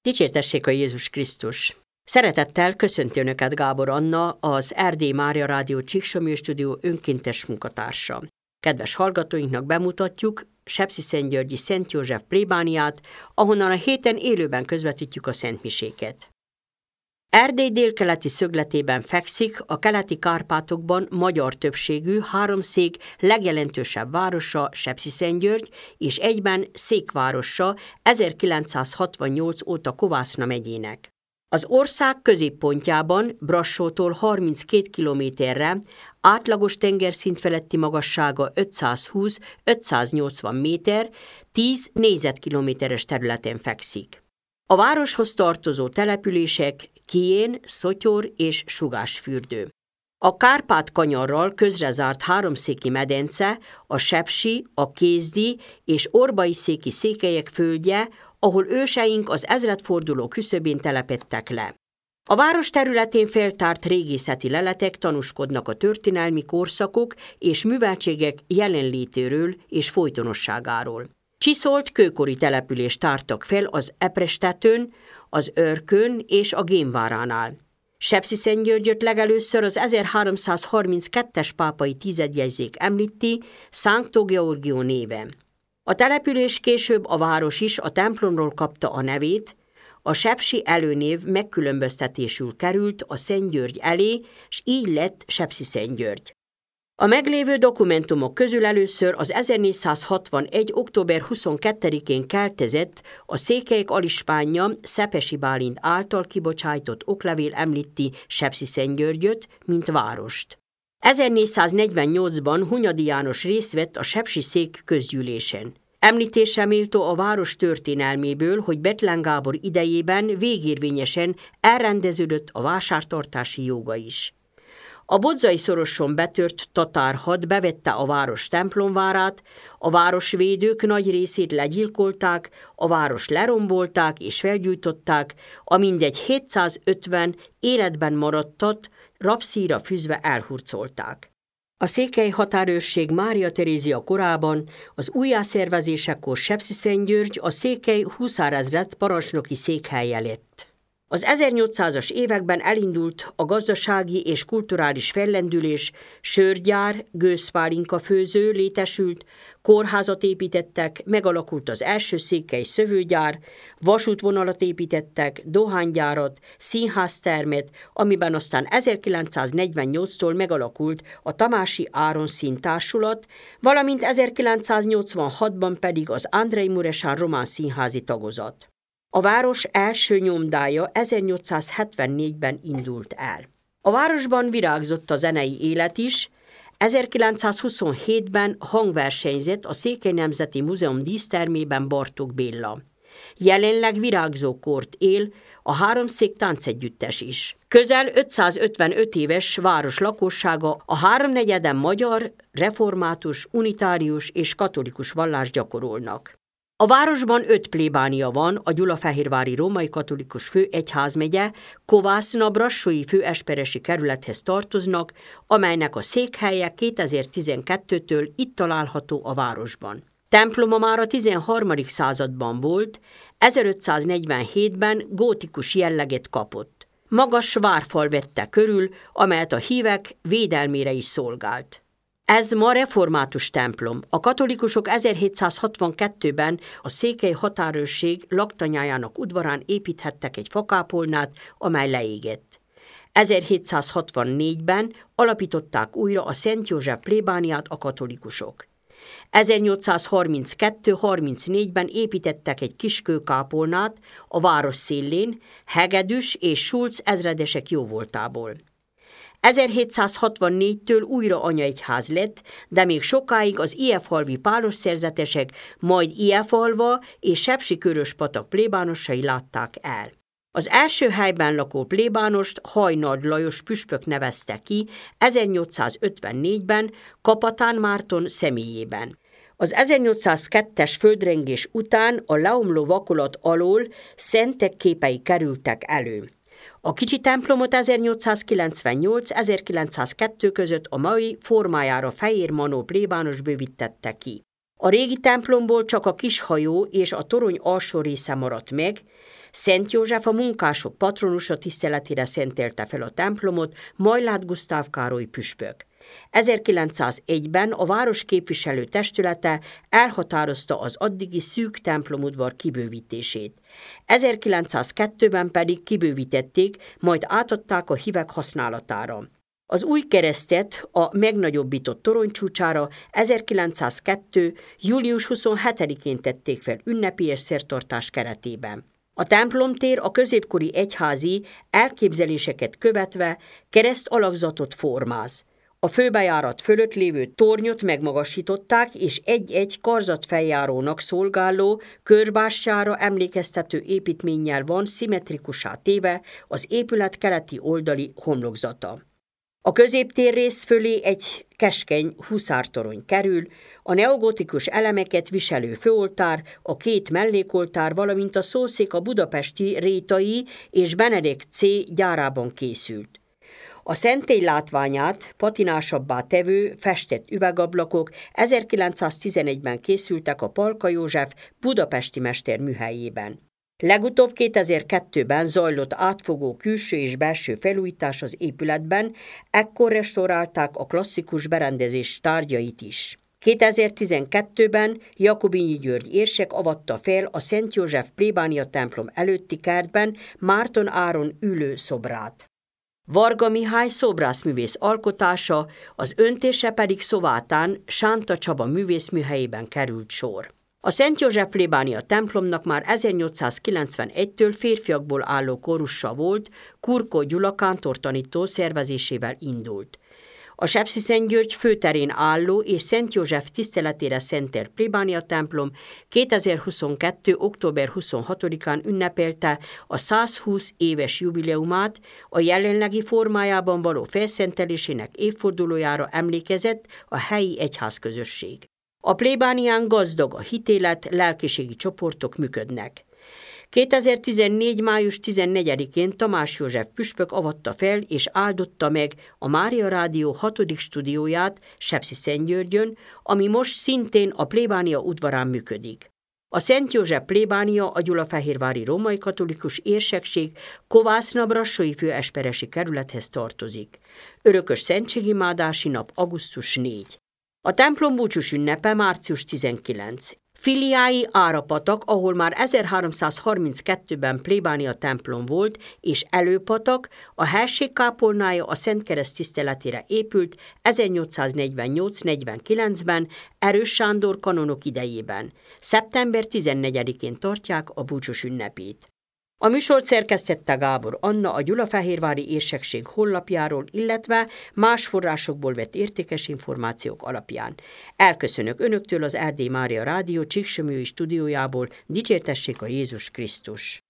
Dicsértessék a Jézus Krisztus! Szeretettel köszönti Önöket Gábor Anna, az Erdély Mária Rádió Csíksomlyó Stúdió önkéntes munkatársa. Kedves hallgatóinknak bemutatjuk Sepsiszentgyörgyi Szent József plébániát, ahonnan a héten élőben közvetítjük a szentmiséket. Erdély délkeleti szögletében fekszik, a keleti Kárpátokban magyar többségű, háromszék legjelentősebb városa Sepsiszentgyörgy, és egyben székvárosa 1968 óta Kovászna megyének. Az ország középpontjában, Brassótól 32 kilométerre, átlagos tengerszint feletti magassága 520-580 méter, 10 négyzetkilométeres területen fekszik. A városhoz tartozó települések Kijén, Szotyor és Sugásfürdő. A Kárpát-kanyarral közrezárt háromszéki medence, a sepsi, a kézdi és orbai-széki székelyek földje, ahol őseink az ezredforduló küszöbén telepedtek le. A város területén feltárt régészeti leletek tanúskodnak a történelmi korszakok és műveltségek jelenlétéről és folytonosságáról. Csiszolt kőkori települést tártak fel az Eprestetőn, az Örkön és a Gémváránál. Sepsiszentgyörgyöt legelőször az 1332-es pápai tizedjegyzék említi Sancto Georgio néven. A település később a város is a templomról kapta a nevét, a sepsi előnév megkülönböztetésül került a Szent György elé, s így lett Sepsiszentgyörgy. A meglévő dokumentumok közül először az 1461. október 22-én keltezett a székelyek alispánja Szepesi Bálint által kibocsájtott oklevél említi Sepsiszentgyörgyöt, mint várost. 1448-ban Hunyadi János részt vett a sepsi szék közgyűlésen. Említésre méltó a város történelméből, hogy Bethlen Gábor idejében végérvényesen elrendeződött a vásártartási joga is. A bodzai szoroson betört tatárhad bevette a város templomvárát, a városvédők nagy részét legyilkolták, a város lerombolták és felgyújtották, a mindegy 750 életben maradtat rabszíjra fűzve elhurcolták. A székely határőrség Mária Terézia korában, az újjászervezésekor Sepsiszentgyörgy a székely huszárezred parancsnoki székhelye lett. Az 1800-as években elindult a gazdasági és kulturális fellendülés, sörgyár, gőzpálinkafőző létesült, kórházat építettek, megalakult az első székely szövőgyár, vasútvonalat építettek, dohánygyárat, színháztermet, amiben aztán 1948-tól megalakult a Tamási Áron Színtársulat, valamint 1986-ban pedig az Andrei Muresan román színházi tagozat. A város első nyomdája 1874-ben indult el. A városban virágzott a zenei élet is, 1927-ben hangversenyzett a Székely Nemzeti Múzeum dísztermében Bartók Béla. Jelenleg virágzó kort él a háromszék táncegyüttes is. Közel 555 éves város lakossága a háromnegyeden magyar, református, unitárius és katolikus vallást gyakorolnak. A városban 5 plébánia van, a Gyulafehérvári Római Katolikus Főegyházmegye, Kovászna brassói főesperesi kerülethez tartoznak, amelynek a székhelye 2012-től itt található a városban. Temploma már a 13. században volt, 1547-ben gótikus jelleget kapott. Magas várfal vette körül, amelyet a hívek védelmére is szolgált. Ez ma református templom. A katolikusok 1762-ben a székely határőrség laktanyájának udvarán építhettek egy fakápolnát, amely leégett. 1764-ben alapították újra a Szent József plébániát a katolikusok. 1832-34-ben építettek egy kis kőkápolnát a város szélén, Hegedűs és Schulz ezredesek jóvoltából. 1764-től újra anyaegyház lett, de még sokáig az ijefalvi pálos szerzetesek, majd Ijefalva és Sepsi-Köröspatak plébánosai látták el. Az első helyben lakó plébánost Hajnald Lajos püspök nevezte ki 1854-ben Kapatán Márton személyében. Az 1802-es földrengés után a leomló vakolat alól szentek képei kerültek elő. A kicsi templomot 1898-1902 között a mai formájára Fehér Manó plébános bővítette ki. A régi templomból csak a kis hajó és a torony alsó része maradt meg. Szent József, a munkások patronusa tiszteletére szentelte fel a templomot Majlát Gusztáv Károly püspök. 1901-ben a város képviselő testülete elhatározta az addigi szűk templomudvar kibővítését. 1902-ben pedig kibővítették, majd átadták a hívek használatára. Az új keresztet a megnagyobbított toronycsúcsára 1902. július 27-én tették fel ünnepélyes szertartás keretében. A templomtér a középkori egyházi elképzeléseket követve kereszt alakzatot formáz. A főbejárat fölött lévő tornyot megmagasították, és egy-egy karzatfeljárónak szolgáló, körbástyára emlékeztető építménnyel van szimmetrikussá téve az épület keleti oldali homlokzata. A középtérrész fölé egy keskeny huszártorony kerül, a neogotikus elemeket viselő főoltár, a két mellékoltár, valamint a szószék a budapesti Rétai és Benedek C. gyárában készült. A szentély látványát patinásabbá tevő festett üvegablakok 1911-ben készültek a Palka József budapesti mesterműhelyében. Legutóbb 2002-ben zajlott átfogó külső és belső felújítás az épületben, ekkor restaurálták a klasszikus berendezés tárgyait is. 2012-ben Jakobinyi György érsek avatta fel a Szent József plébánia templom előtti kertben Márton Áron ülő szobrát. Varga Mihály szobrászművész alkotása, az öntése pedig Szovátán Sánta Csaba művészműhelyében került sor. A Szent József plébánia templomnak már 1891-től férfiakból álló kórusa volt, Kurkó Gyula kántortanító szervezésével indult. A Sepsiszentgyörgy főterén álló és Szent József tiszteletére szentelt plébánia templom 2022. október 26-án ünnepelte a 120 éves jubileumát, a jelenlegi formájában való felszentelésének évfordulójára emlékezett a helyi egyházközösség. A plébánián gazdag a hitélet, lelkiségi csoportok működnek. 2014. május 14-én Tamás József püspök avatta fel és áldotta meg a Mária Rádió 6. stúdióját Sepsiszentgyörgyön, ami most szintén a plébánia udvarán működik. A Szent József plébánia a gyulafehérvári római katolikus érsekség Kovászna-Brassói főesperesi kerülethez tartozik. Örökös szentségimádási nap augusztus 4. A templom búcsús ünnepe március 19. Filiái Árapatak, ahol már 1332-ben plébánia templom volt, és Előpatak, a helység kápolnája a Szent Kereszt tiszteletére épült 1848-49-ben Erős Sándor kanonok idejében. Szeptember 14-én tartják a búcsús ünnepét. A műsort szerkesztette Gábor Anna a Gyulafehérvári érsekség honlapjáról, illetve más forrásokból vett értékes információk alapján. Elköszönök önöktől az Erdély Mária Rádió Csíksomlyói stúdiójából, dicsértessék a Jézus Krisztus!